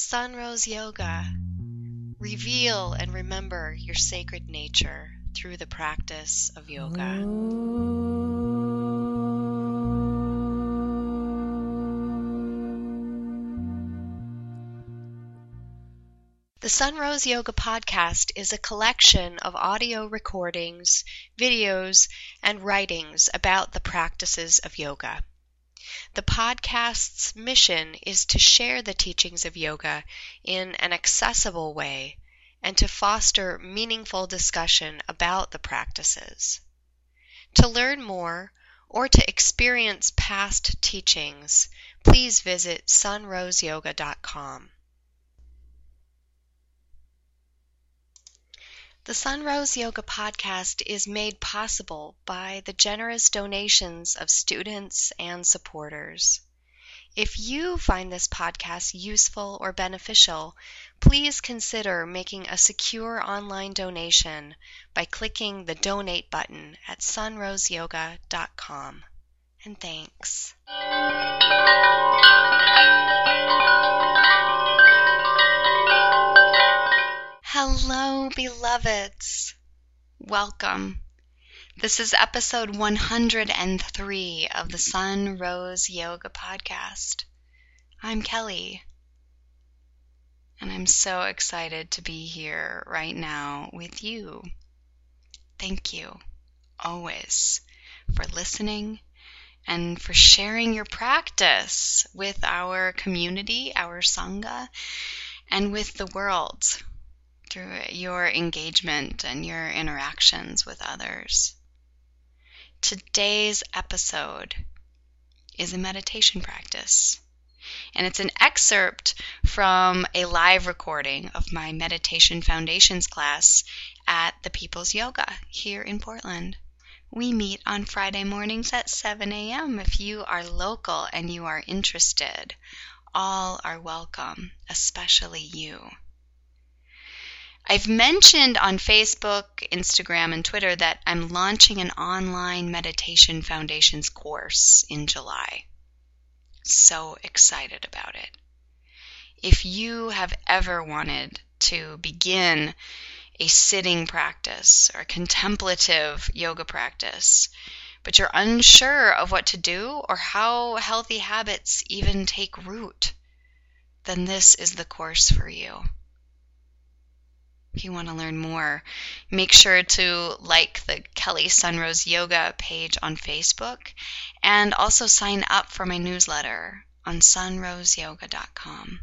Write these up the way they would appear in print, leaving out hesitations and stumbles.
Sunrose Yoga. Reveal and remember your sacred nature through the practice of yoga. The Sunrose Yoga podcast is a collection of audio recordings, videos, and writings about the practices of yoga. The podcast's mission is to share the teachings of yoga in an accessible way and to foster meaningful discussion about the practices. To learn more or to experience past teachings, please visit sunroseyoga.com. The Sunrose Yoga podcast is made possible by the generous donations of students and supporters. If you find this podcast useful or beneficial, please consider making a secure online donation by clicking the donate button at sunroseyoga.com. And thanks. Hello, beloveds. Welcome. This is episode 103 of the Sunrose Yoga podcast. I'm Kelly, and I'm so excited to be here right now with you. Thank you, always, for listening and for sharing your practice with our community, our Sangha, and with the world, through your engagement and your interactions with others. Today's episode is a meditation practice, and it's an excerpt from a live recording of my Meditation Foundations class at the People's Yoga here in Portland. We meet on Friday mornings at 7 a.m. If you are local and you are interested, all are welcome, especially you. I've mentioned on Facebook, Instagram, and Twitter that I'm launching an online Meditation Foundations course in July. So excited about it. If you have ever wanted to begin a sitting practice or a contemplative yoga practice, but you're unsure of what to do or how healthy habits even take root, then this is the course for you. If you want to learn more, make sure to like the Kelly Sunrose Yoga page on Facebook and also sign up for my newsletter on sunroseyoga.com.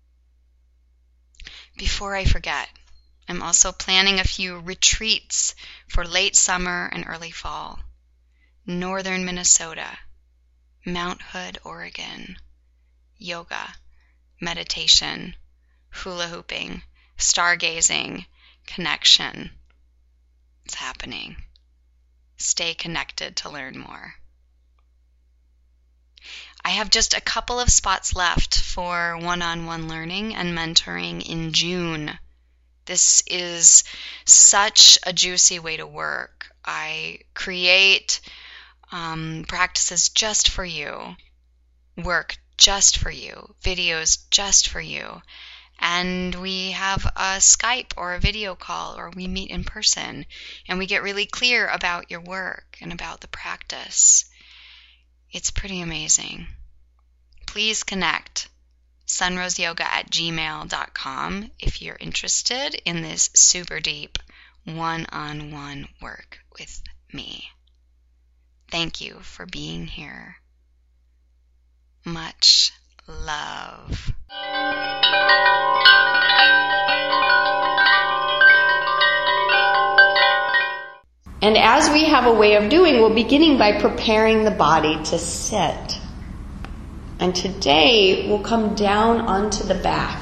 Before I forget, I'm also planning a few retreats for late summer and early fall. Northern Minnesota, Mount Hood, Oregon, yoga, meditation, hula hooping, stargazing, connection. It's happening. Stay connected to learn more. I have just a couple of spots left for one-on-one learning and mentoring in June. This is such a juicy way to work. I create practices just for you, work just for you, videos just for you. And we have a Skype or a video call, or we meet in person, and we get really clear about your work and about the practice. It's pretty amazing. Please connect sunroseyoga@gmail.com if you're interested in this super deep one-on-one work with me. Thank you for being here. Much love. And as we have a way of doing, we're beginning by preparing the body to sit. And today we'll come down onto the back.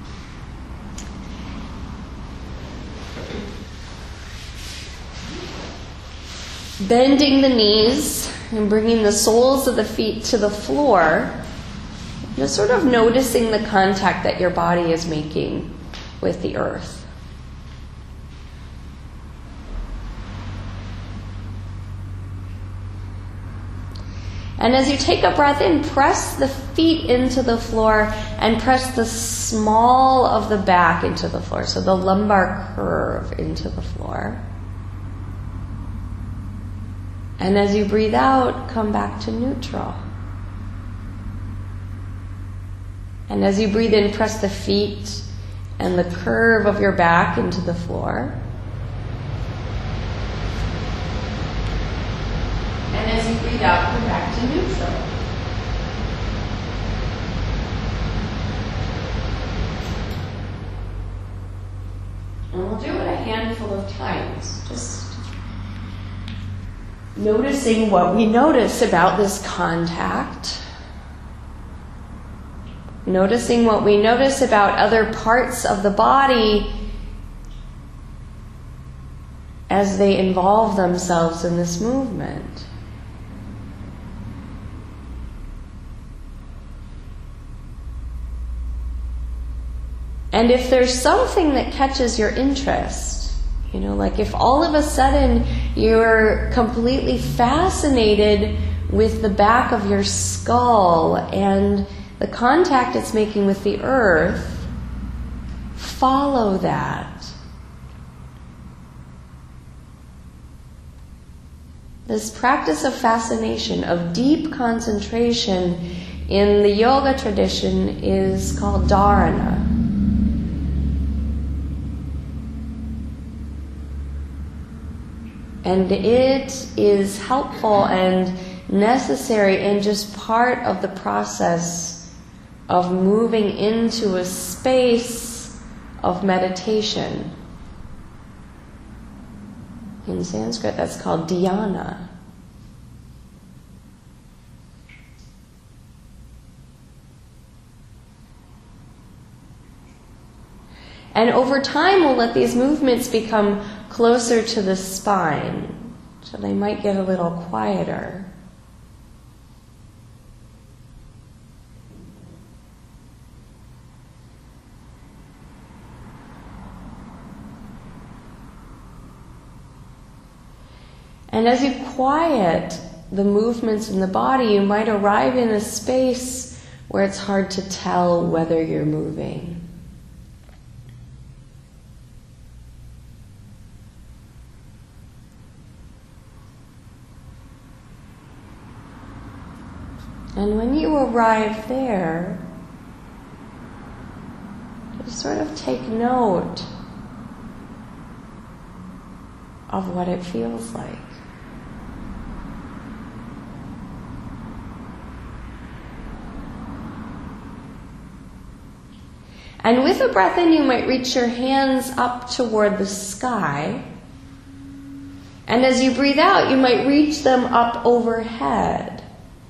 Bending the knees and bringing the soles of the feet to the floor. Just sort of noticing the contact that your body is making with the earth. And as you take a breath in, press the feet into the floor and press the small of the back into the floor, so the lumbar curve into the floor. And as you breathe out, come back to neutral. And as you breathe in, press the feet and the curve of your back into the floor. And as you breathe out, come back to neutral. And we'll do it a handful of times, just noticing what we notice about this contact. Noticing what we notice about other parts of the body as they involve themselves in this movement. And if there's something that catches your interest, like if all of a sudden you're completely fascinated with the back of your skull and the contact it's making with the earth, follow that. This practice of fascination, of deep concentration in the yoga tradition is called dharana. And it is helpful and necessary and just part of the process of moving into a space of meditation. In Sanskrit, that's called dhyana. And over time, we'll let these movements become closer to the spine, so they might get a little quieter. And as you quiet the movements in the body, you might arrive in a space where it's hard to tell whether you're moving. And when you arrive there, just sort of take note of what it feels like. And with a breath in, you might reach your hands up toward the sky. And as you breathe out, you might reach them up overhead.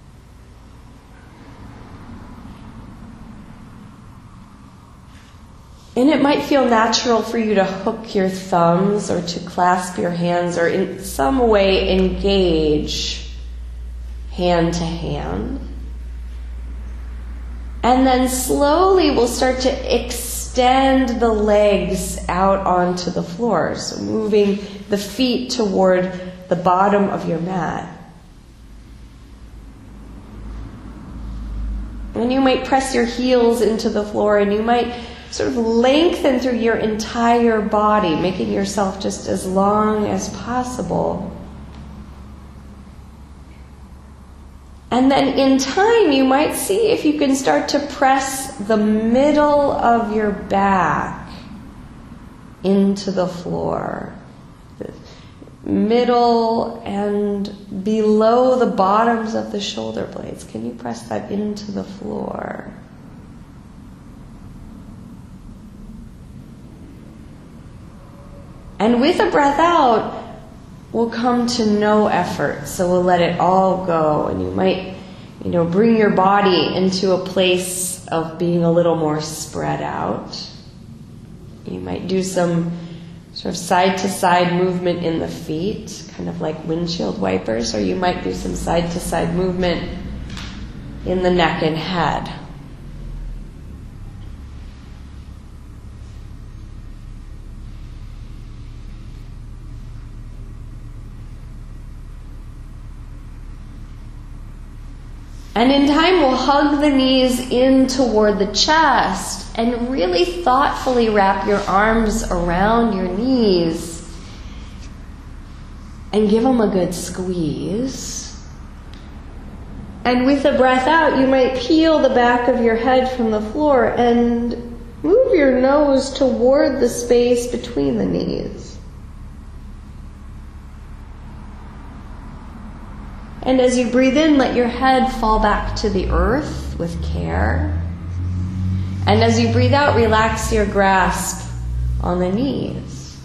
And it might feel natural for you to hook your thumbs or to clasp your hands or in some way engage hand to hand. And then slowly we'll start to extend the legs out onto the floor. So moving the feet toward the bottom of your mat. And you might press your heels into the floor, and you might sort of lengthen through your entire body, making yourself just as long as possible. And then in time, you might see if you can start to press the middle of your back into the floor. The middle and below the bottoms of the shoulder blades. Can you press that into the floor? And with a breath out, we'll come to no effort. So we'll let it all go. And you might, bring your body into a place of being a little more spread out. You might do some sort of side-to-side movement in the feet, kind of like windshield wipers, or you might do some side-to-side movement in the neck and head. And in time, we'll hug the knees in toward the chest and really thoughtfully wrap your arms around your knees and give them a good squeeze. And with the breath out, you might peel the back of your head from the floor and move your nose toward the space between the knees. And as you breathe in, let your head fall back to the earth with care. And as you breathe out, relax your grasp on the knees.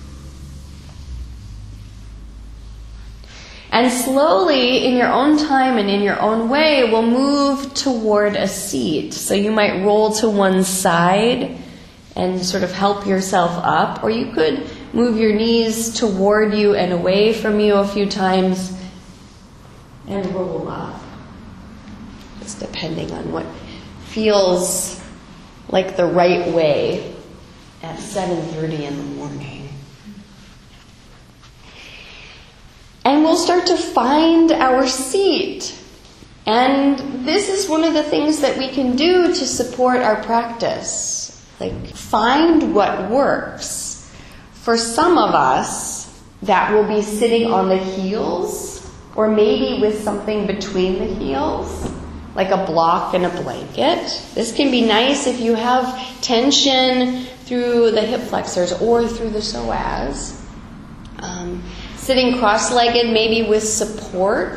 And slowly, in your own time and in your own way, we'll move toward a seat. So you might roll to one side and sort of help yourself up. Or you could move your knees toward you and away from you a few times and roll up. Just depending on what feels like the right way at 7:30 in the morning. And we'll start to find our seat. And this is one of the things that we can do to support our practice. Like, find what works. For some of us, that will be sitting on the heels, or maybe with something between the heels, like a block and a blanket. This can be nice if you have tension through the hip flexors or through the psoas. Sitting cross-legged, maybe with support.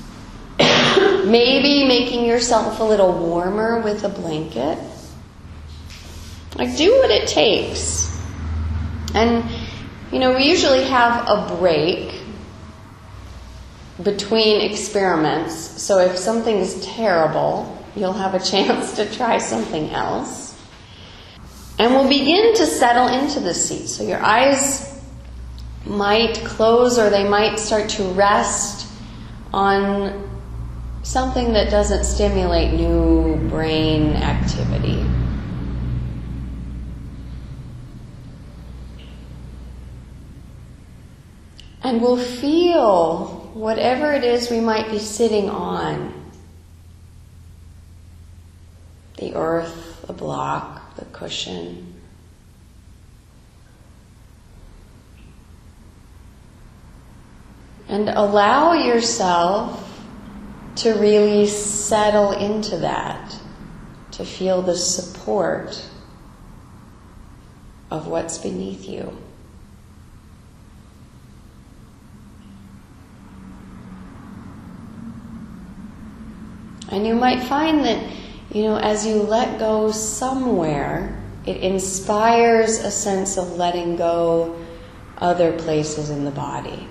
Maybe making yourself a little warmer with a blanket. Like, do what it takes. And, we usually have a break between experiments, so if something's terrible, you'll have a chance to try something else. And we'll begin to settle into the seat. So your eyes might close, or they might start to rest on something that doesn't stimulate new brain activity. And we'll feel whatever it is we might be sitting on. The earth, the block, the cushion. And allow yourself to really settle into that, to feel the support of what's beneath you. And you might find that, as you let go somewhere, it inspires a sense of letting go other places in the body.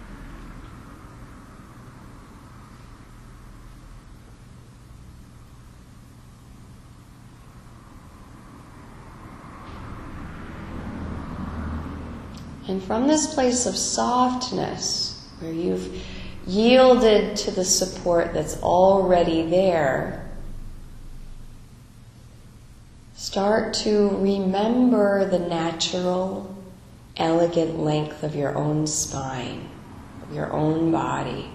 And from this place of softness, where you've yielded to the support that's already there, start to remember the natural, elegant length of your own spine, of your own body.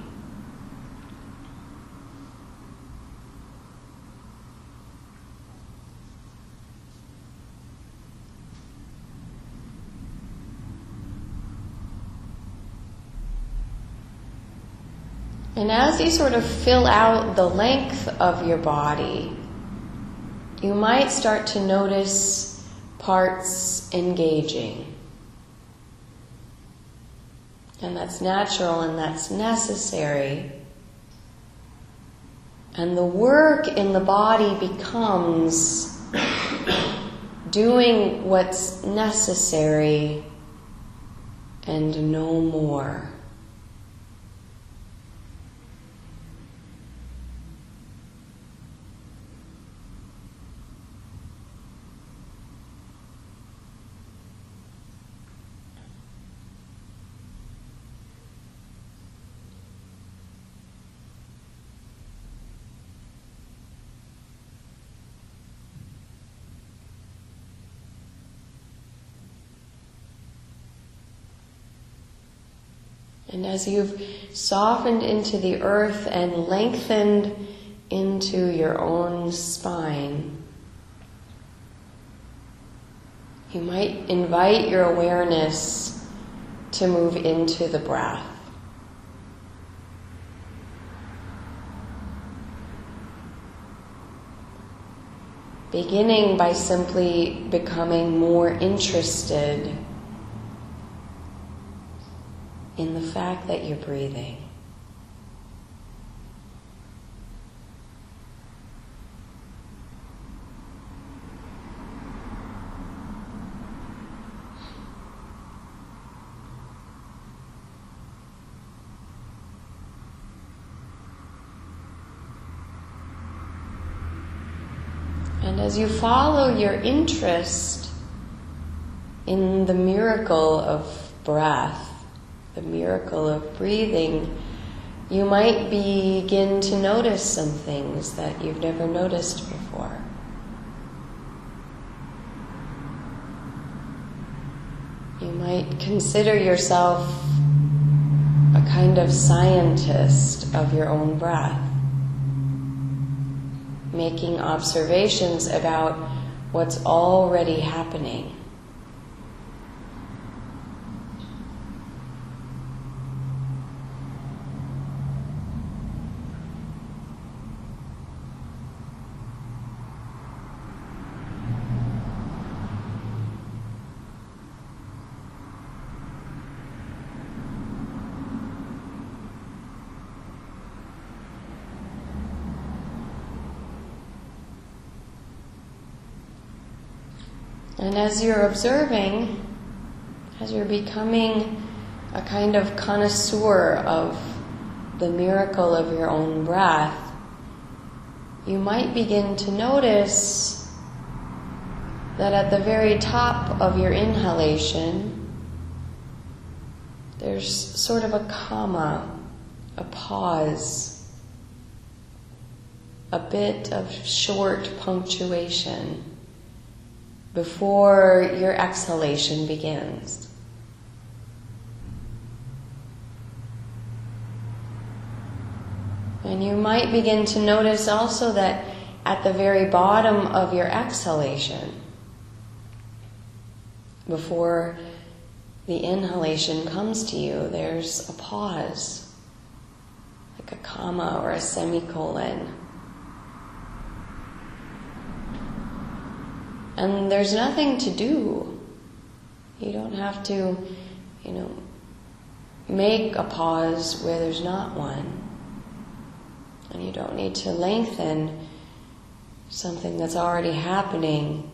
And as you sort of fill out the length of your body, you might start to notice parts engaging. And that's natural and that's necessary. And the work in the body becomes doing what's necessary and no more. And as you've softened into the earth and lengthened into your own spine, you might invite your awareness to move into the breath. Beginning by simply becoming more interested in the fact that you're breathing. And as you follow your interest in the miracle of breath, the miracle of breathing, you might begin to notice some things that you've never noticed before. You might consider yourself a kind of scientist of your own breath, making observations about what's already happening. And as you're observing, as you're becoming a kind of connoisseur of the miracle of your own breath, you might begin to notice that at the very top of your inhalation, there's sort of a comma, a pause, a bit of short punctuation before your exhalation begins. And you might begin to notice also that at the very bottom of your exhalation, before the inhalation comes to you, there's a pause, like a comma or a semicolon. And there's nothing to do. You don't have to, make a pause where there's not one. And you don't need to lengthen something that's already happening.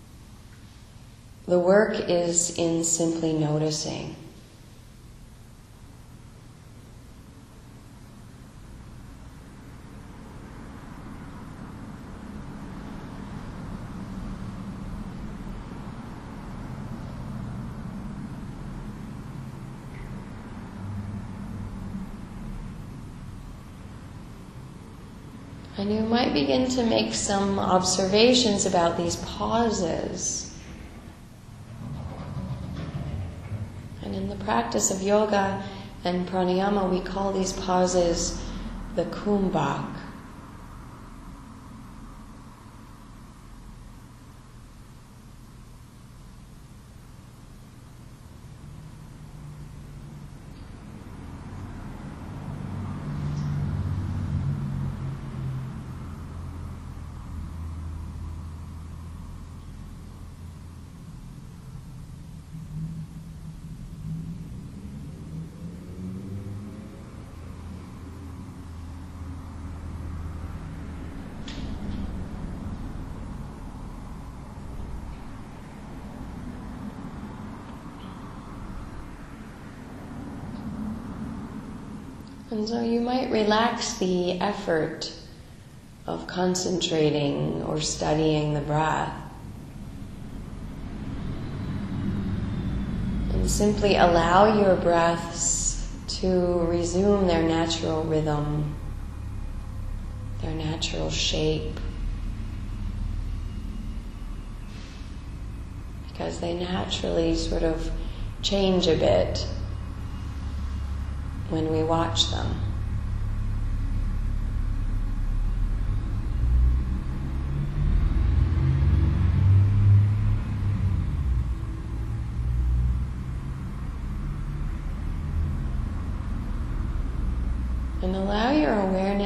The work is in simply noticing. And you might begin to make some observations about these pauses. And in the practice of yoga and pranayama, we call these pauses the kumbhak. And so you might relax the effort of concentrating or studying the breath and simply allow your breaths to resume their natural rhythm, their natural shape, because they naturally sort of change a bit when we watch them.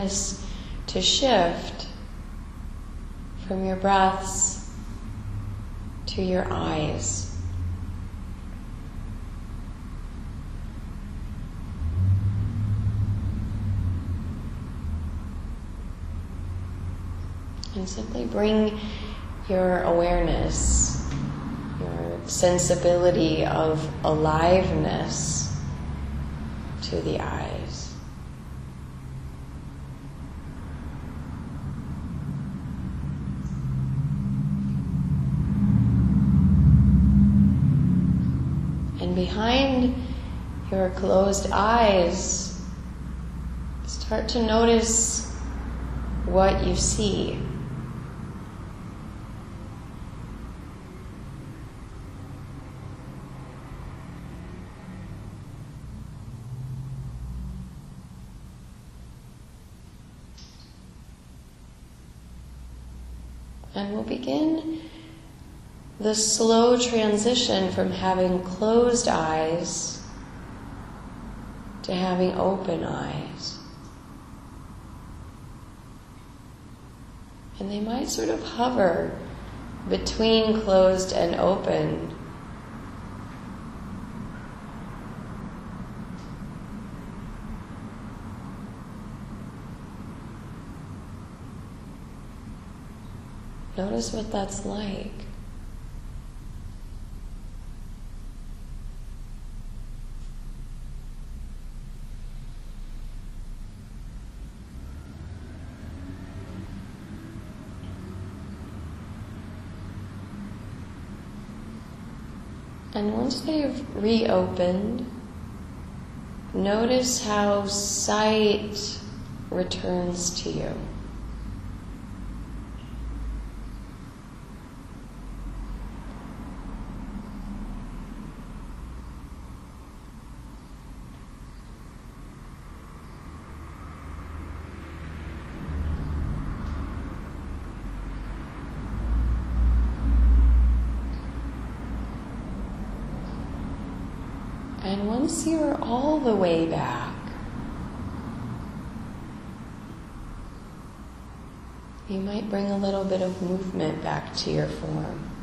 awareness to shift from your breaths to your eyes. And simply bring your awareness, your sensibility of aliveness to the eyes. And behind your closed eyes, start to notice what you see. And we'll begin the slow transition from having closed eyes to having open eyes. And they might sort of hover between closed and open. Notice what that's like. And once they've reopened, notice how sight returns to you. And once you're all the way back, you might bring a little bit of movement back to your form.